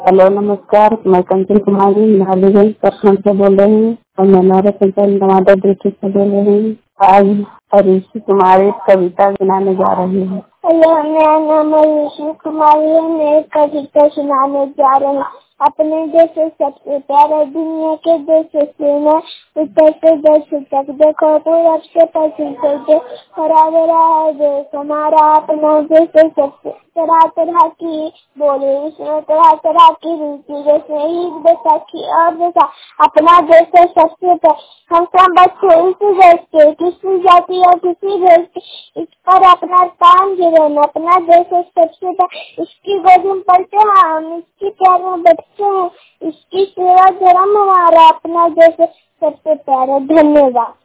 Hello नमस्कार, मैं कंचन कुमारी नालीगंज प्रखंड से बोल रही हूँ और मैं नारा पंचायत टमाटर डिस्ट्रिक्ट से बोल रही हूँ। आज ऋषि कुमारी कविता सुनाने जा रही हूँ। हेलो, मेरा नाम ऋषि कुमारी है। मैं एक कविता सुनाने जा रही हूँ। अपने जैसे सबसे प्यारा दुनिया के देश से मैं उत्तर से दक्षिण तक देखो, पूरब से पश्चिम तक हरा भरा है देश हमारा। अपना जैसे सबसे तरह तरह की बोले, उसमें तरह तरह की रुचि, जैसे ईद बैसाखी और जैसा अपना जैसे सबसे हम सब बच्चे इसी देश के, किसी जाति या किसी देश के, इस पर अपना काम गिरन अपना जैसे सबसे इसकी गोद में पलते हैं हम, इसकी प्यार में बच्चे हैं, इसकी सेवा धर्म हमारा। अपना जैसे सबसे प्यारा। धन्यवाद।